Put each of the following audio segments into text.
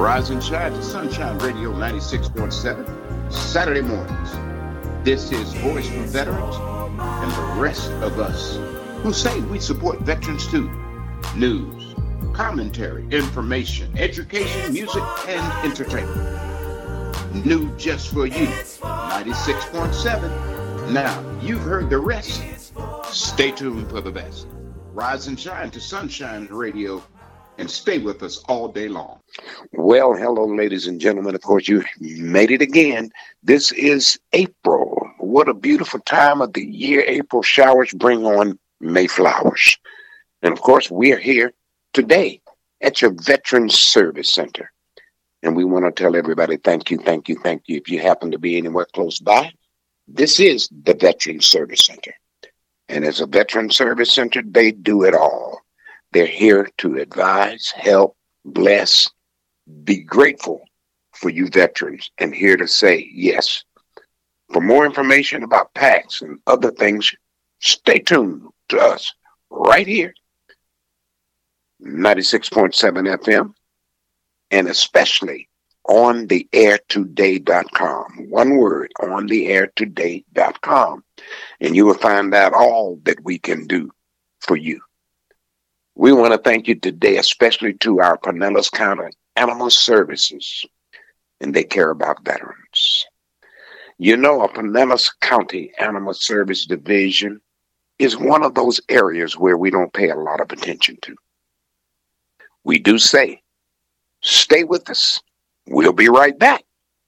Rise and shine to Sunshine Radio 96.7, Saturday mornings. This is Voice for Veterans and the rest of us who say we support veterans too. News, commentary, information, education, music, and entertainment. New just for you, 96.7. Now, you've heard the rest. Stay tuned for the best. Rise and shine to Sunshine Radio and stay with us all day long. Well, hello, ladies and gentlemen. Of course, you made it again. This is April. What a beautiful time of the year. April showers bring on May flowers. And of course, we are here today at your Veterans Service Center. And we want to tell everybody thank you, thank you, thank you. If you happen to be anywhere close by, this is the Veterans Service Center. And as a Veterans Service Center, they do it all. They're here to advise, help, bless, be grateful for you veterans, and here to say yes. For more information about PACS and other things, stay tuned to us right here, 96.7 FM, and especially on the airtoday.com. One word, on the airtoday.com. And you will find out all that we can do for you. We want to thank you today, especially to our Pinellas County Animal Services, and they care about veterans. You know, a Pinellas County Animal Service Division is one of those areas where we don't pay a lot of attention to. We do say, stay with us. We'll be right back.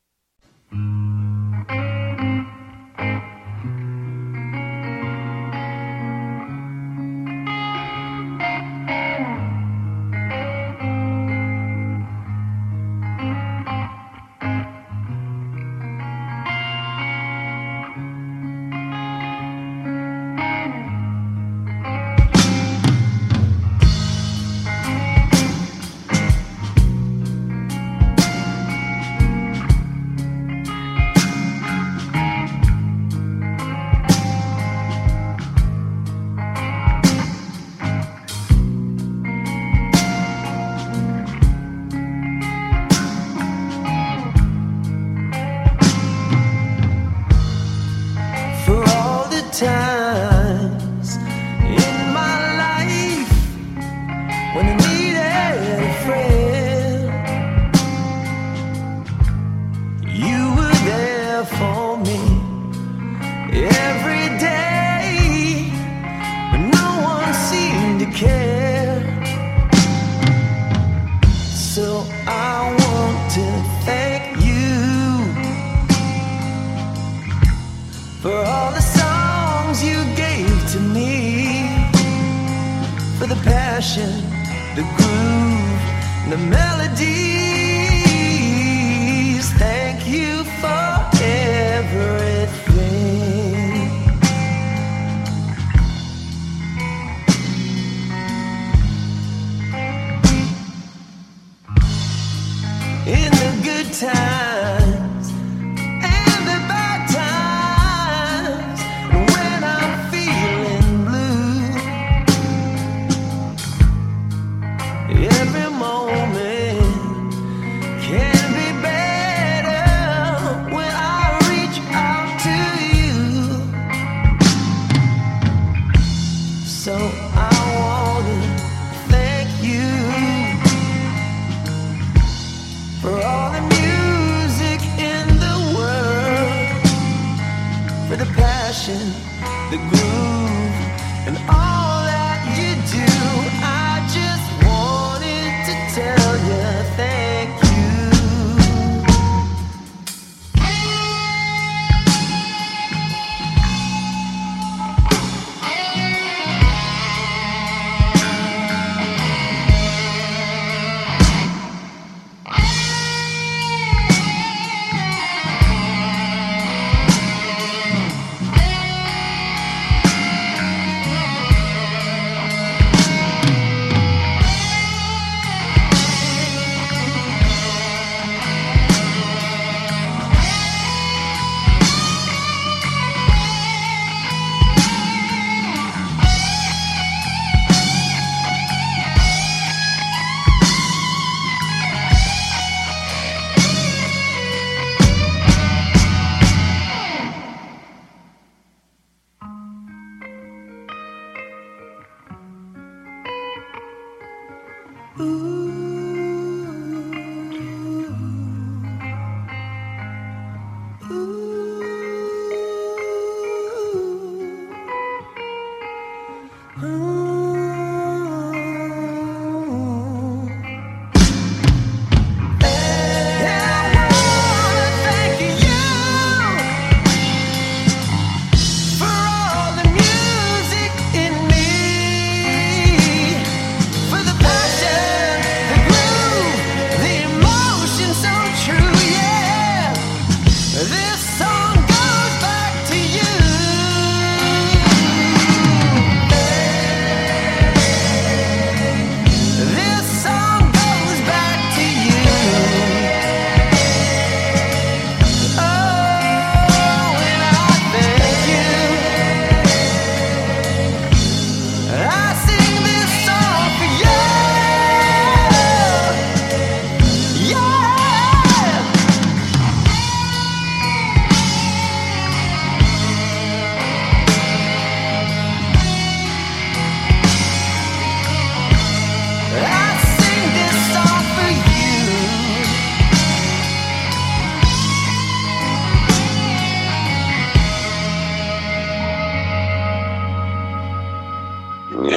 Times in my life when I needed a friend, you were there for me every day when no one seemed to care. So I want to thank you for all the you gave to me, for the passion, the groove, the melodies. Thank you for everything. In the good times and the bad times, when I'm feeling blue, every moment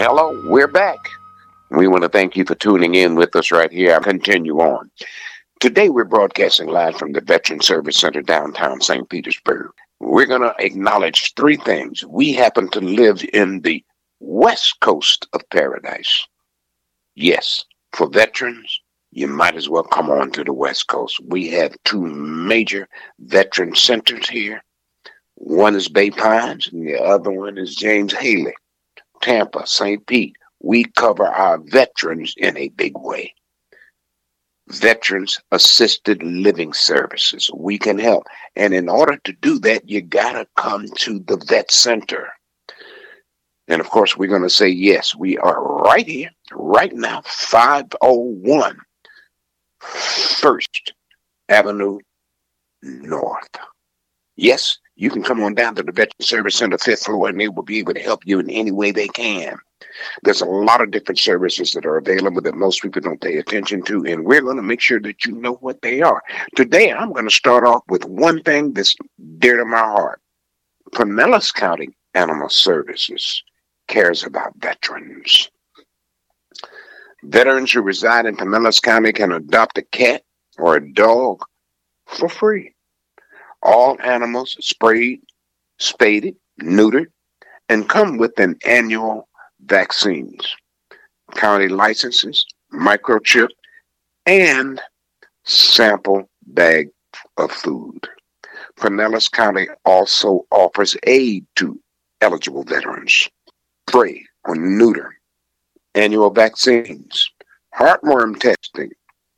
Hello, we're back. We want to thank you for tuning in with us right here. I'll continue on. Today we're broadcasting live from the Veteran Service Center downtown St. Petersburg. We're going to acknowledge three things. We happen to live in the west coast of paradise. Yes, for veterans, you might as well come on to the west coast. We have two major veteran centers here. One is Bay Pines and the other one is James Haley, Tampa, St. Pete. We cover our veterans in a big way. Veterans Assisted Living Services. We can help. And in order to do that, you got to come to the Vet Center. And of course, we're going to say, yes, we are right here, right now, 501 First Avenue North. Yes, you can come on down to the Veteran Service Center, 5th floor, and they will be able to help you in any way they can. There's a lot of different services that are available that most people don't pay attention to, and we're going to make sure that you know what they are. Today, I'm going to start off with one thing that's dear to my heart. Pinellas County Animal Services cares about veterans. Veterans who reside in Pinellas County can adopt a cat or a dog for free. All animals sprayed, spaded, neutered, and come with an annual vaccines, county licenses, microchip, and sample bag of food. Pinellas County also offers aid to eligible veterans, spray or neuter, annual vaccines, heartworm testing,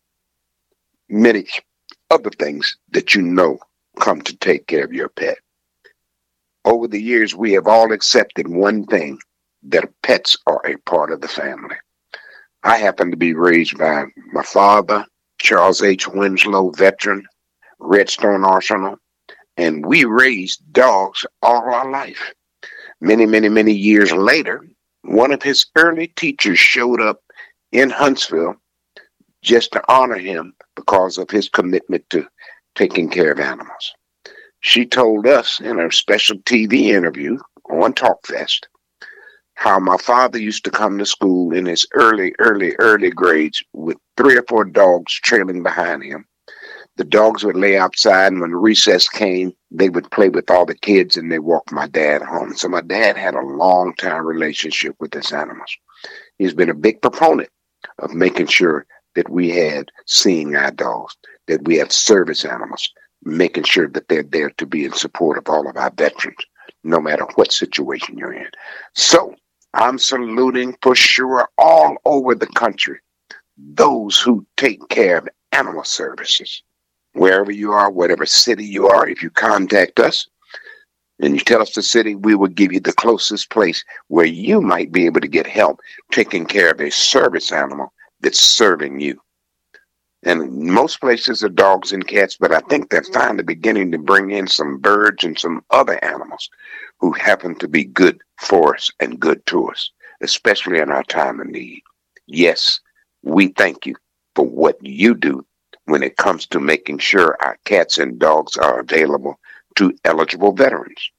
many other things that you know come to take care of your pet. Over the years, we have all accepted one thing, that pets are a part of the family. I happen to be raised by my father, Charles H. Winslow, veteran, Redstone Arsenal, and we raised dogs all our life. Many, many, many years later, one of his early teachers showed up in Huntsville just to honor him because of his commitment to taking care of animals. She told us in a special TV interview on TalkFest how my father used to come to school in his early grades with 3 or 4 dogs trailing behind him. The dogs would lay outside, and when recess came, they would play with all the kids, and they walked my dad home. So my dad had a long-time relationship with his animals. He's been a big proponent of making sure that we had seeing eye dogs, that we have service animals, making sure that they're there to be in support of all of our veterans, no matter what situation you're in. So I'm saluting for sure all over the country those who take care of animal services. Wherever you are, whatever city you are, if you contact us and you tell us the city, we will give you the closest place where you might be able to get help taking care of a service animal that's serving you. And most places are dogs and cats, but I think they're finally beginning to bring in some birds and some other animals who happen to be good for us and good to us, especially in our time of need. Yes, we thank you for what you do when it comes to making sure our cats and dogs are available to eligible veterans.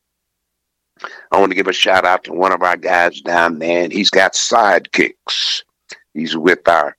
I want to give a shout out to one of our guys down there, and he's got sidekicks. He's with our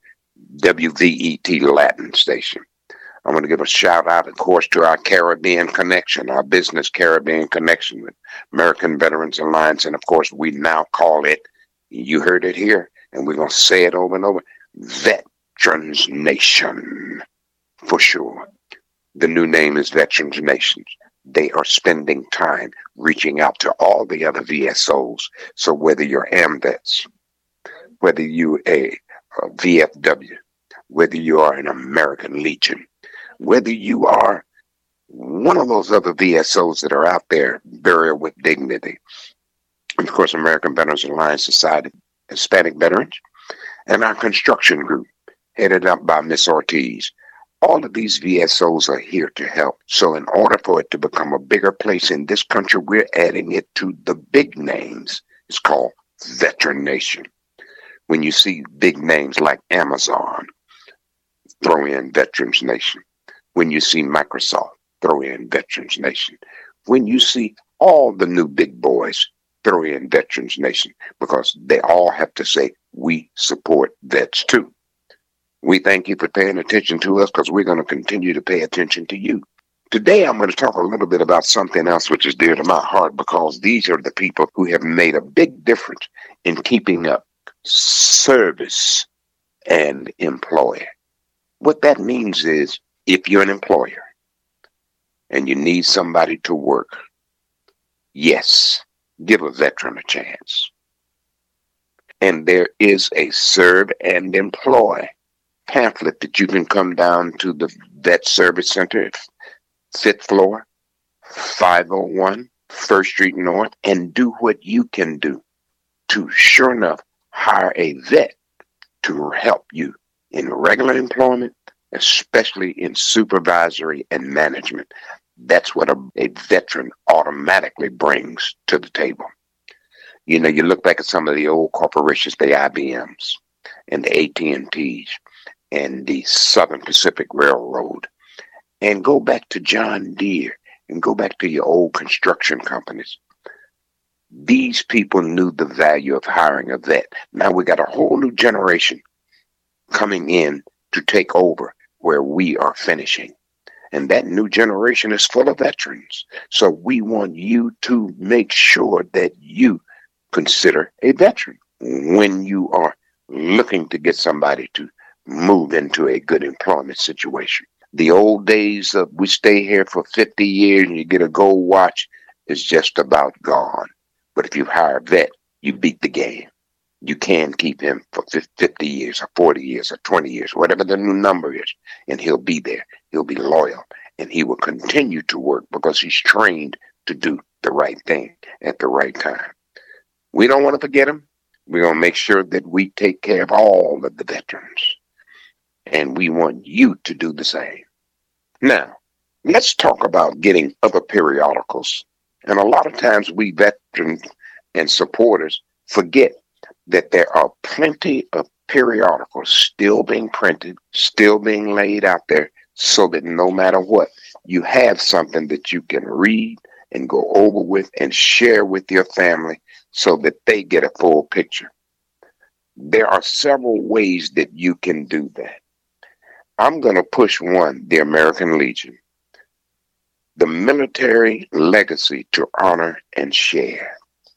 WVET Latin station. I want to give a shout out, of course, to our Caribbean connection, our business Caribbean connection with American Veterans Alliance. And of course, we now call it, you heard it here, and we're going to say it over and over, Veterans Nation, for sure. The new name is Veterans Nation. They are spending time reaching out to all the other VSOs. So whether you're AMVETS, whether you're a VFW, whether you are an American Legion, whether you are one of those other VSOs that are out there, Burial with Dignity, and of course, American Veterans Alliance Society, Hispanic Veterans, and our construction group, headed up by Miss Ortiz. All of these VSOs are here to help. So in order for it to become a bigger place in this country, we're adding it to the big names. It's called Veteran Nation. When you see big names like Amazon, throw in Veterans Nation. When you see Microsoft, throw in Veterans Nation. When you see all the new big boys, throw in Veterans Nation, because they all have to say, we support vets too. We thank you for paying attention to us, because we're going to continue to pay attention to you. Today, I'm going to talk a little bit about something else which is dear to my heart, because these are the people who have made a big difference in keeping up service and employer. What that means is, if you're an employer and you need somebody to work, yes, give a veteran a chance. And there is a serve and employ pamphlet that you can come down to the Vet Service Center, 5th floor, 501 1st Street North, and do what you can do to, sure enough, hire a vet to help you in regular employment, especially in supervisory and management. That's what a veteran automatically brings to the table. You know, you look back at some of the old corporations, the IBMs and the AT&Ts and the Southern Pacific Railroad, and go back to John Deere and go back to your old construction companies. These people knew the value of hiring a vet. Now we got a whole new generation coming in to take over where we are finishing. And that new generation is full of veterans. So we want you to make sure that you consider a veteran when you are looking to get somebody to move into a good employment situation. The old days of we stay here for 50 years and you get a gold watch is just about gone. But if you hire a vet, you beat the game. You can keep him for 50 years or 40 years or 20 years, whatever the new number is, and he'll be there. He'll be loyal, and he will continue to work because he's trained to do the right thing at the right time. We don't want to forget him. We're going to make sure that we take care of all of the veterans, and we want you to do the same. Now, let's talk about getting other periodicals. And a lot of times we veterans and supporters forget that there are plenty of periodicals still being printed, still being laid out there, so that no matter what, you have something that you can read and go over with and share with your family so that they get a full picture. There are several ways that you can do that. I'm going to push one, the American Legion. The Military Legacy to Honor and Share.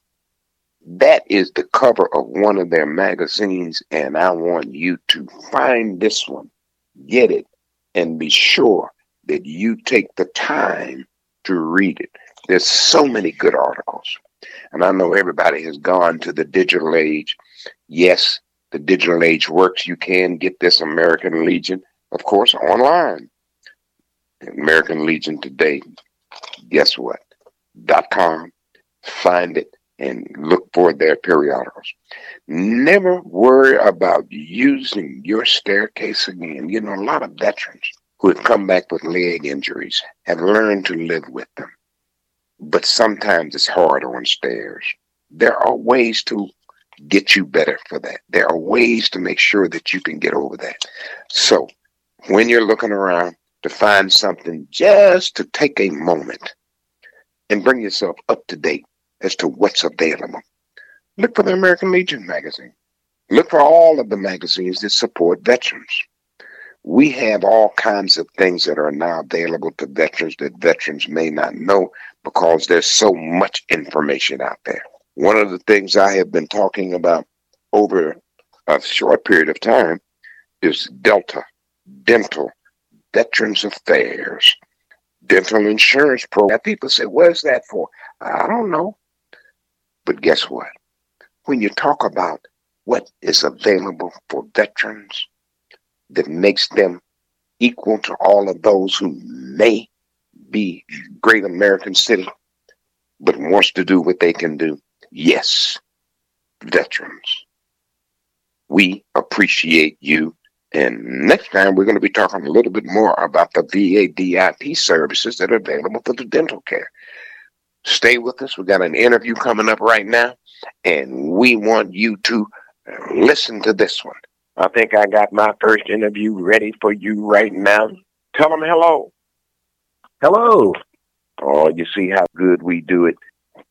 That is the cover of one of their magazines, and I want you to find this one, get it, and be sure that you take the time to read it. There's so many good articles. And I know everybody has gone to the digital age. Yes, the digital age works. You can get this American Legion, of course, online. American Legion today, guess what? .com. Find it and look for their periodicals. Never worry about using your staircase again. You know, a lot of veterans who have come back with leg injuries have learned to live with them. But sometimes it's hard on stairs. There are ways to get you better for that. There are ways to make sure that you can get over that. So when you're looking around to find something, just to take a moment and bring yourself up to date as to what's available. Look for the American Legion magazine. Look for all of the magazines that support veterans. We have all kinds of things that are now available to veterans that veterans may not know because there's so much information out there. One of the things I have been talking about over a short period of time is Delta, Dental, Veterans Affairs, Dental Insurance Program. People say, what is that for? I don't know. But guess what? When you talk about what is available for veterans that makes them equal to all of those who may be great American citizens, but wants to do what they can do, yes, veterans. We appreciate you. And next time, we're going to be talking a little bit more about the VA DIP services that are available for the dental care. Stay with us. We got an interview coming up right now, and we want you to listen to this one. I think I got my first interview ready for you right now. Tell them hello. Hello. Oh, you see how good we do it.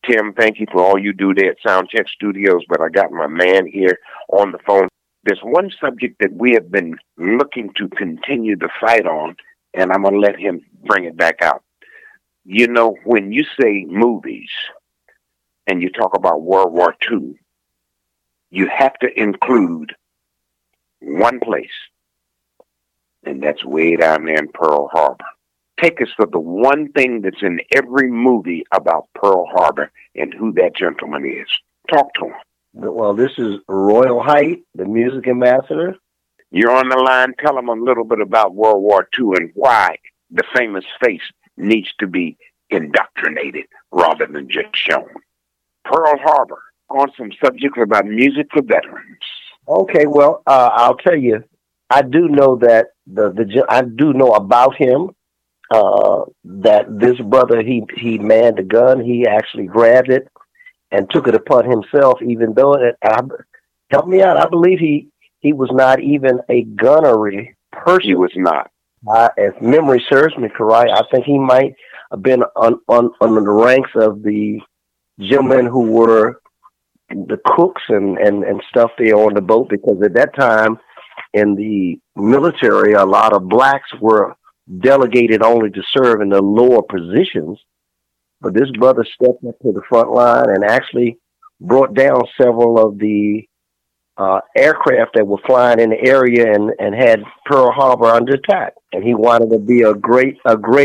Tim, thank you for all you do there at Soundcheck Studios, but I got my man here on the phone. There's one subject that we have been looking to continue the fight on, and I'm going to let him bring it back out. You know, when you say movies and you talk about World War II, you have to include one place, and that's way down there in Pearl Harbor. Take us to the one thing that's in every movie about Pearl Harbor and who that gentleman is. Talk to him. Well, this is Royal Height, the music ambassador. You're on the line. Tell him a little bit about World War II and why the famous face needs to be indoctrinated rather than just shown. Pearl Harbor, on some subjects about music for veterans. Okay, well, I'll tell you, I do know that I do know about him. That this brother, he manned the gun. He actually grabbed it and took it upon himself, even though help me out. I believe he was not even a gunnery person. He was not. If memory serves me correct, I think he might have been on the ranks of the gentlemen who were the cooks and stuff there on the boat, because at that time in the military, a lot of blacks were delegated only to serve in the lower positions. But this brother stepped up to the front line and actually brought down several of the aircraft that were flying in the area and had Pearl Harbor under attack. And he wanted to be a great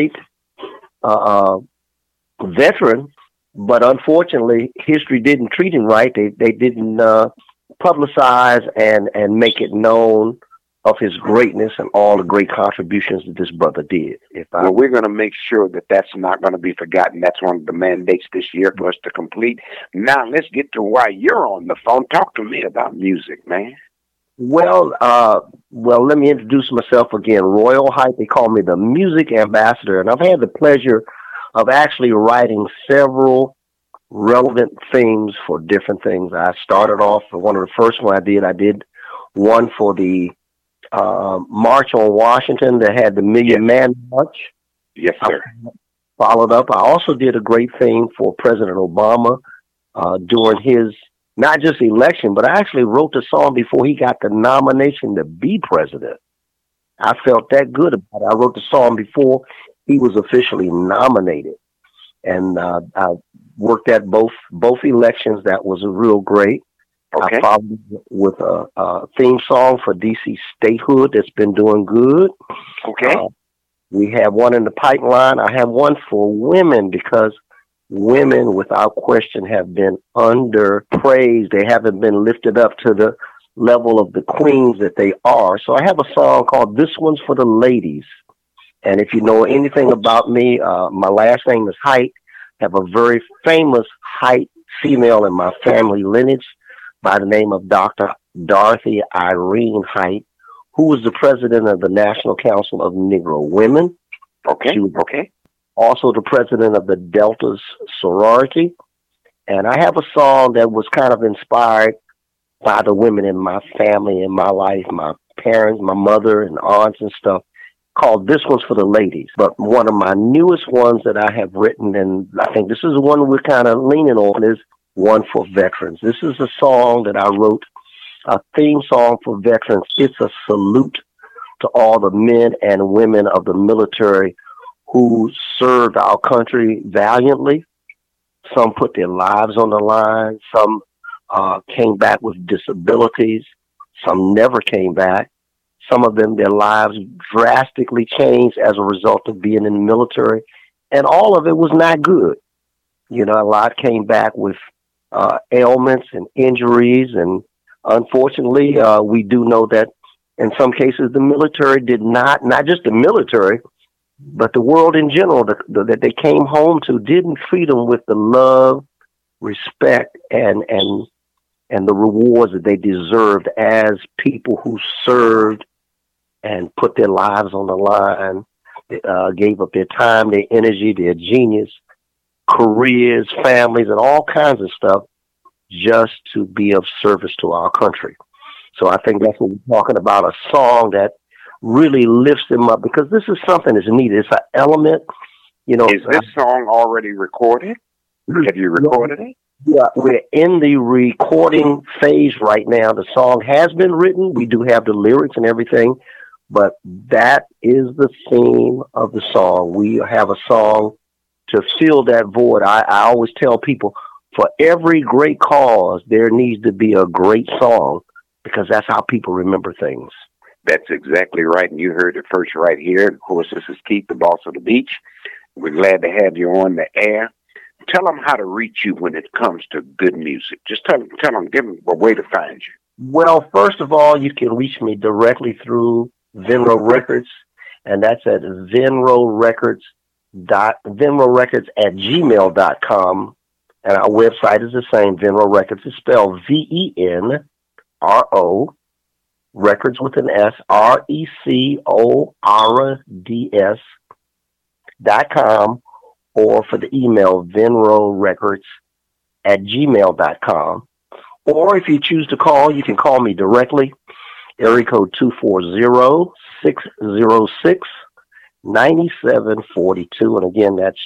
veteran, but unfortunately, history didn't treat him right. They didn't publicize and make it known of his greatness and all the great contributions that this brother did. Well, we're going to make sure that that's not going to be forgotten. That's one of the mandates this year for us to complete. Now, let's get to why you're on the phone. Talk to me about music, man. Well, let me introduce myself again. Royal Height, they call me the music ambassador, and I've had the pleasure of actually writing several relevant themes for different things. I started off, one of the first one I did one for the March on Washington that had the Million Man March. Yes, sir. Followed up, I also did a great thing for President Obama during his, not just election, but I actually wrote the song before he got the nomination to be president. I felt that good about it. I wrote the song before he was officially nominated. And I worked at both elections. That was a real great. Okay. I followed with a theme song for DC statehood that's been doing good. Okay. We have one in the pipeline. I have one for women because women, without question, have been underpraised. They haven't been lifted up to the level of the queens that they are. So I have a song called This One's for the Ladies. And if you know anything about me, my last name is Height. I have a very famous Height female in my family lineage by the name of Dr. Dorothy Irene Height, who was the president of the National Council of Negro Women. Okay. She was also the president of the Deltas sorority. And I have a song that was kind of inspired by the women in my family, in my life, my parents, my mother and aunts and stuff, called This One's for the Ladies. But one of my newest ones that I have written, and I think this is the one we're kind of leaning on, is one for veterans. This is a song that I wrote, a theme song for veterans. It's a salute to all the men and women of the military who served our country valiantly. Some put their lives on the line. Some came back with disabilities. Some never came back. Some of them, their lives drastically changed as a result of being in the military. And all of it was not good. You know, a lot came back with ailments and injuries. And unfortunately, we do know that in some cases, the military did not just the military, but the world in general that they came home to didn't treat them with the love, respect, and the rewards that they deserved as people who served and put their lives on the line, gave up their time, their energy, their genius, careers, families, and all kinds of stuff just to be of service to our country. So I think that's what we're talking about, a song that really lifts them up, because this is something that's needed. It's an element, you know. Is this song already recorded? Have you recorded it? Yeah, we're in the recording phase right now. The song has been written. We do have the lyrics and everything, but that is the theme of the song. We have a song to fill that void. I always tell people, for every great cause, there needs to be a great song, because that's how people remember things. That's exactly right, and you heard it first right here. Of course, this is Keith, the boss of the beach. We're glad to have you on the air. Tell them how to reach you when it comes to good music. Just tell them, give them a way to find you. Well, first of all, you can reach me directly through Venro Records, and that's at venrorecords@gmail.com. And our website is the same, Venro Records. It's spelled VENRO, Records with an S, RECORDS.com, or for the email, venrorecords@gmail.com. Or if you choose to call, you can call me directly, area code 240-606-9742. And again, that's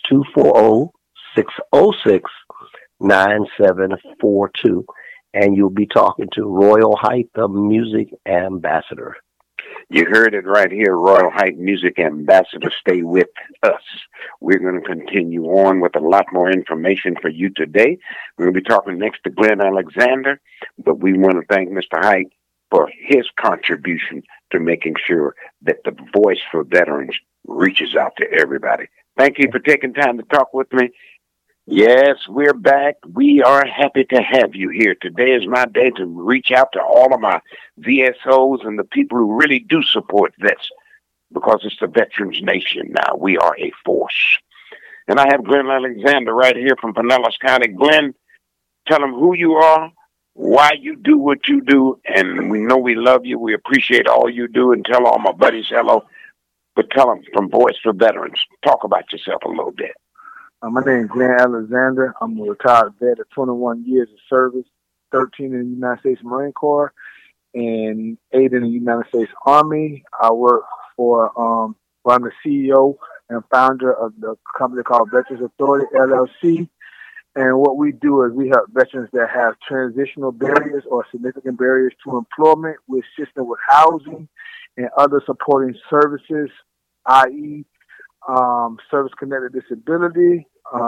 240-606-9742. And you'll be talking to Royal Height, the music ambassador. You heard it right here, Royal Height Music Ambassador. Stay with us. We're going to continue on with a lot more information for you today. We're going to be talking next to Glenn Alexander, but we want to thank Mr. Height for his contribution to making sure that the voice for veterans reaches out to everybody. Thank you for taking time to talk with me. Yes, we're back. We are happy to have you here. Today is my day to reach out to all of my VSOs and the people who really do support vets, because it's the Veterans Nation now. We are a force. And I have Glenn Alexander right here from Pinellas County. Glenn, tell them who you are, why you do what you do, and we know we love you. We appreciate all you do, and tell all my buddies hello. But tell them from Voice for Veterans. Talk about yourself a little bit. My name is Glenn Alexander. I'm a retired vet of 21 years of service, 13 in the United States Marine Corps and 8 in the United States Army. I work for, I'm the CEO and founder of the company called Veterans Authority, LLC. And what we do is we help veterans that have transitional barriers or significant barriers to employment. We assist them with housing and other supporting services, i.e., service-connected disability,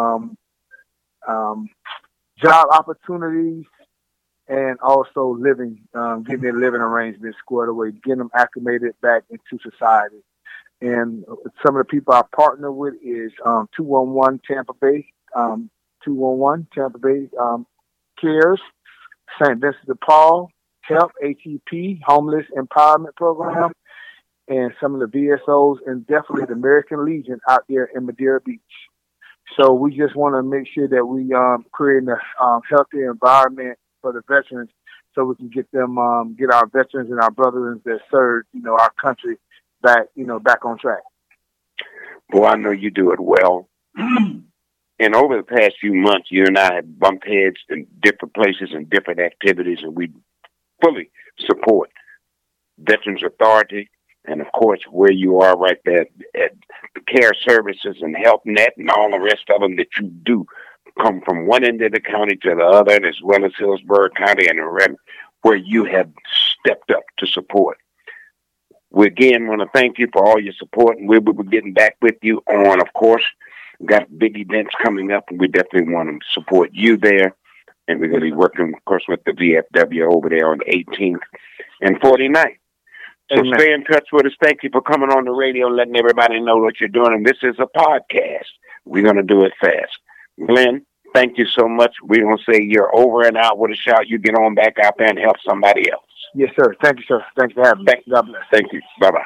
job opportunities, and also living, getting their living arrangements squared away, getting them acclimated back into society. And some of the people I partner with is 211 Tampa Bay, 211 Tampa Bay Cares, St. Vincent de Paul, HELP, ATP, Homeless Empowerment Program, and some of the VSOs, and definitely the American Legion out there in Madeira Beach. So we just want to make sure that we create a healthy environment for the veterans, so we can get them, get our veterans and our brothers that serve, our country back, back on track. Boy, I know you do it well. And over the past few months, you and I have bumped heads in different places and different activities, and we fully support Veterans Authority. And, of course, where you are right there at the Care Services and HealthNet and all the rest of them that you do come from one end of the county to the other, and as well as Hillsborough County and where you have stepped up to support. We again want to thank you for all your support, and we'll be getting back with you on, of course. We've got big events coming up, and we definitely want to support you there. And we're going to be working, of course, with the VFW over there on 18th and 49th. So Amen. Stay in touch with us. Thank you for coming on the radio, letting everybody know what you're doing. And this is a podcast. We're going to do it fast. Glenn, thank you so much. We're going to say you're over and out with a shout. You get on back out there and help somebody else. Yes, sir. Thank you, sir. Thanks for having me. God bless. Thank you. Bye-bye.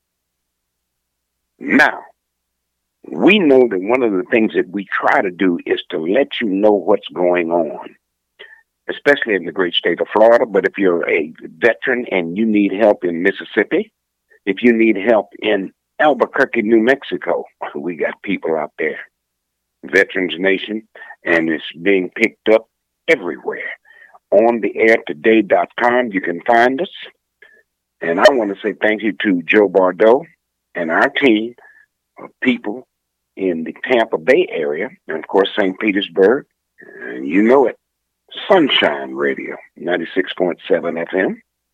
Now, we know that one of the things that we try to do is to let you know what's going on, especially in the great state of Florida. But if you're a veteran and you need help in Mississippi, if you need help in Albuquerque, New Mexico, we got people out there. Veterans Nation, and it's being picked up everywhere. On the airtoday.com, you can find us. And I want to say thank you to Joe Bardo and our team of people in the Tampa Bay area, and of course St. Petersburg, and you know it, Sunshine Radio, 96.7 FM.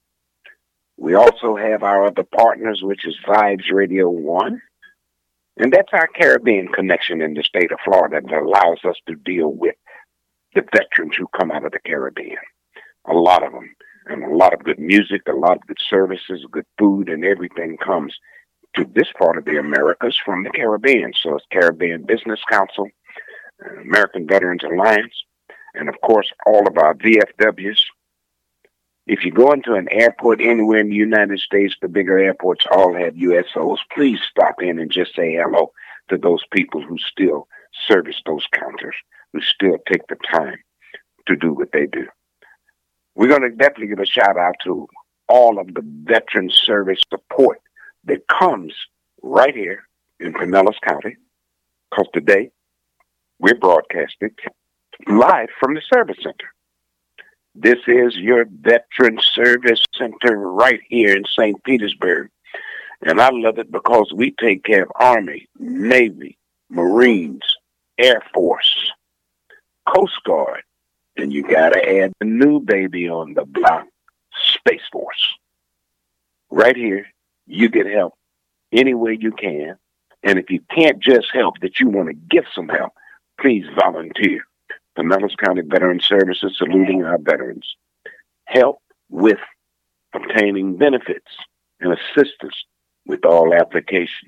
We also have our other partners, which is Vibes Radio 1, and that's our Caribbean connection in the state of Florida that allows us to deal with the veterans who come out of the Caribbean. A lot of them, and a lot of good music, a lot of good services, good food, and everything comes to this part of the Americas from the Caribbean. So it's Caribbean Business Council, American Veterans Alliance, and of course all of our VFWs. If you go into an airport anywhere in the United States, the bigger airports all have USOs. Please stop in and just say hello to those people who still service those counters, who still take the time to do what they do. We're going to definitely give a shout out to all of the veteran service support that comes right here in Pinellas County, because today we're broadcasting live from the service center. This is your Veteran Service Center right here in St. Petersburg. And I love it because we take care of Army, Navy, Marines, Air Force, Coast Guard, and you got to add the new baby on the block, Space Force. Right here, you get help any way you can. And if you can't just help, that you want to give some help, please volunteer. Pinellas County Veteran Services, saluting our veterans. Help with obtaining benefits and assistance with all applications.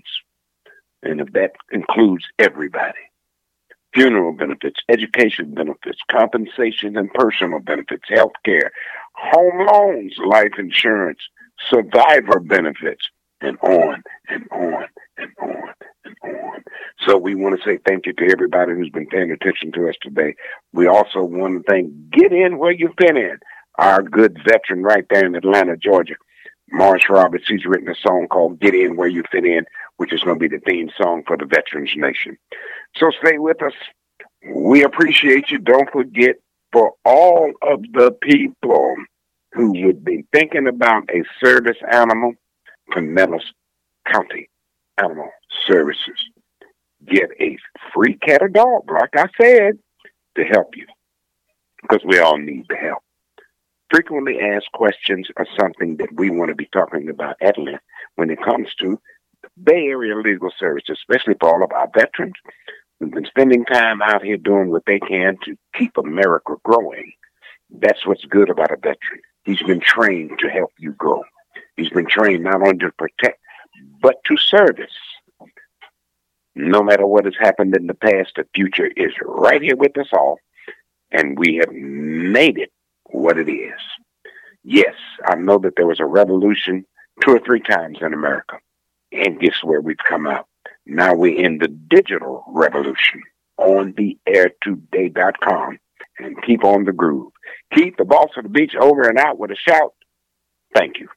And if that includes everybody. Funeral benefits, education benefits, compensation and personal benefits, health care, home loans, life insurance, survivor benefits, and on and on and on and on. So we want to say thank you to everybody who's been paying attention to us today. We also want to thank Get In Where You Fit In, our good veteran right there in Atlanta, Georgia. Marsh Roberts, he's written a song called Get In Where You Fit In, which is going to be the theme song for the Veterans Nation. So stay with us. We appreciate you. Don't forget, for all of the people who would be thinking about a service animal, Pinellas County Animal Services. Get a free cat or dog, like I said, to help you, because we all need the help. Frequently asked questions are something that we want to be talking about at length when it comes to Bay Area legal services, especially for all of our veterans who've been spending time out here doing what they can to keep America growing. That's what's good about a veteran. He's been trained to help you grow. He's been trained not only to protect, but to service. No matter what has happened in the past, the future is right here with us all, and we have made it what it is. Yes, I know that there was a revolution 2 or 3 times in America, and guess where we've come out? Now we're in the digital revolution on theairtoday.com, and keep on the groove. Keith, the boss of the beach, over and out with a shout. Thank you.